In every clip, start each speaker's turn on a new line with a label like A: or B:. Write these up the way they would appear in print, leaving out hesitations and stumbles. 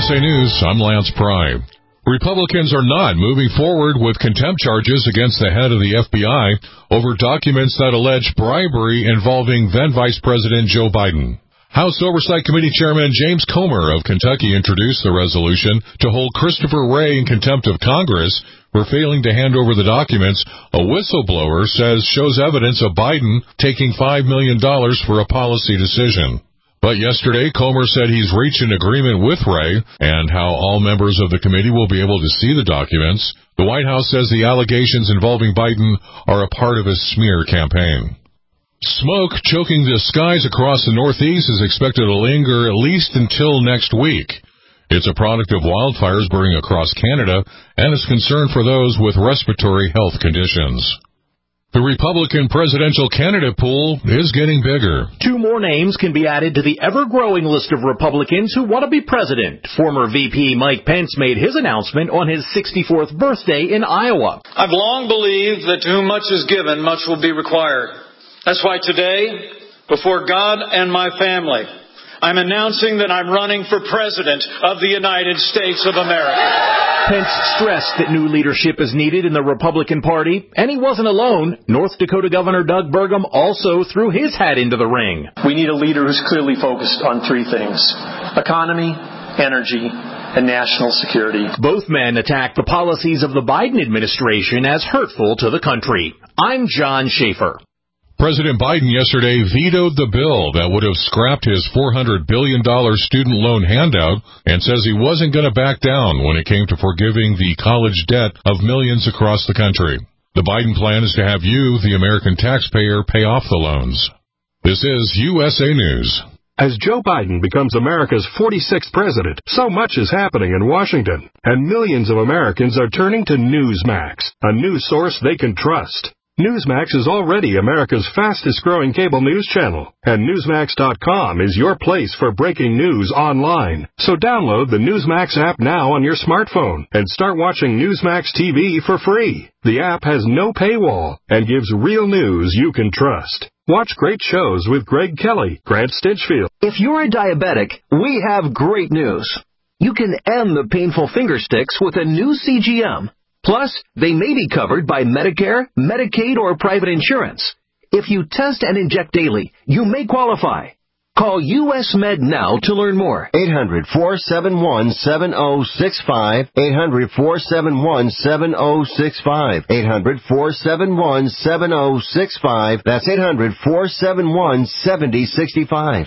A: USA News, I'm Lance Pry. Republicans are not moving forward with contempt charges against the head of the FBI over documents that allege bribery involving then Vice President Joe Biden. House Oversight Committee Chairman James Comer of Kentucky introduced the resolution to hold Christopher Wray in contempt of Congress for failing to hand over the documents a whistleblower says shows evidence of Biden taking $5 million for a policy decision. But yesterday, Comer said he's reached an agreement with Wray and how all members of the committee will be able to see the documents. The White House says the allegations involving Biden are a part of his smear campaign. Smoke choking the skies across the Northeast is expected to linger at least until next week. It's a product of wildfires burning across Canada and is concern for those with respiratory health conditions. The Republican presidential candidate pool is getting bigger.
B: 2 more names can be added to the ever-growing list of Republicans who want to be president. Former VP Mike Pence made his announcement on his 64th birthday in Iowa.
C: I've long believed that to whom much is given, much will be required. That's why today, before God and my family, I'm announcing that I'm running for President of the United States of America.
B: Pence stressed that new leadership is needed in the Republican Party, and he wasn't alone. North Dakota Governor Doug Burgum also threw his hat into the ring.
D: We need a leader who's clearly focused on 3 things: economy, energy, and national security.
B: Both men attacked the policies of the Biden administration as hurtful to the country. I'm John Schaefer.
A: President Biden yesterday vetoed the bill that would have scrapped his $400 billion student loan handout and says he wasn't going to back down when it came to forgiving the college debt of millions across the country. The Biden plan is to have you, the American taxpayer, pay off the loans. This is USA News.
E: As Joe Biden becomes America's 46th president, so much is happening in Washington, and millions of Americans are turning to Newsmax, a news source they can trust. Newsmax is already America's fastest-growing cable news channel, and Newsmax.com is your place for breaking news online. So download the Newsmax app now on your smartphone and start watching Newsmax TV for free. The app has no paywall and gives real news you can trust. Watch great shows with Greg Kelly, Grant Stinchfield.
F: If you're a diabetic, we have great news. You can end the painful finger sticks with a new CGM. Plus, they may be covered by Medicare, Medicaid, or private insurance. If you test and inject daily, you may qualify. Call US Med now to learn more.
G: 800-471-7065. 800-471-7065. 800-471-7065. That's 800-471-7065.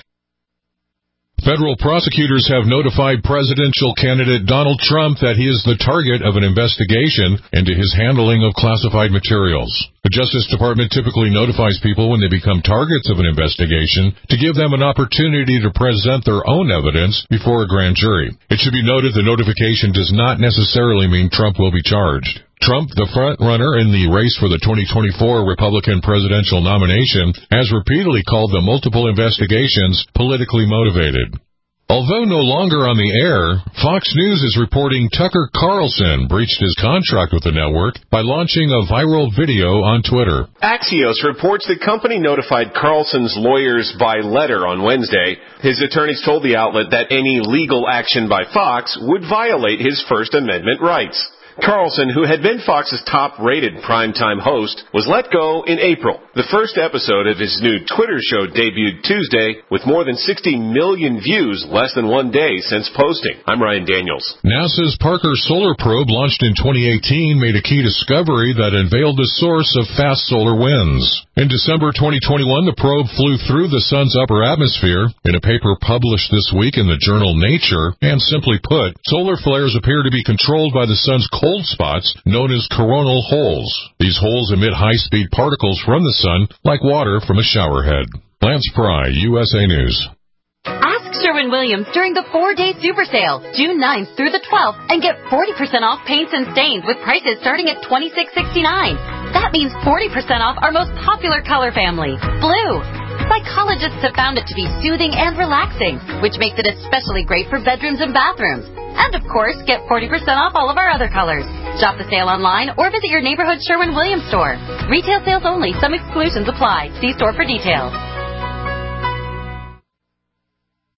A: Federal prosecutors have notified presidential candidate Donald Trump that he is the target of an investigation into his handling of classified materials. The Justice Department typically notifies people when they become targets of an investigation to give them an opportunity to present their own evidence before a grand jury. It should be noted the notification does not necessarily mean Trump will be charged. Trump, the front-runner in the race for the 2024 Republican presidential nomination, has repeatedly called the multiple investigations politically motivated. Although no longer on the air, Fox News is reporting Tucker Carlson breached his contract with the network by launching a viral video on Twitter.
H: Axios reports the company notified Carlson's lawyers by letter on Wednesday. His attorneys told the outlet that any legal action by Fox would violate his First Amendment rights. Carlson, who had been Fox's top-rated primetime host, was let go in April. The first episode of his new Twitter show debuted Tuesday with more than 60 million views less than 1 day since posting. I'm Ryan Daniels.
A: NASA's Parker Solar Probe, launched in 2018, made a key discovery that unveiled the source of fast solar winds. In December 2021, the probe flew through the sun's upper atmosphere. In a paper published this week in the journal Nature, and simply put, solar flares appear to be controlled by the sun's cold spots known as coronal holes. These holes emit high-speed particles from the sun like water from a shower head. Lance Pry, USA News.
I: Ask Sherwin-Williams during the 4-day super sale, June 9th through the 12th, and get 40% off paints and stains with prices starting at $26.69. That means 40% off our most popular color family, blue. Psychologists have found it to be soothing and relaxing, which makes it especially great for bedrooms and bathrooms. And, of course, get 40% off all of our other colors. Shop the sale online or visit your neighborhood Sherwin-Williams store. Retail sales only. Some exclusions apply. See store for details.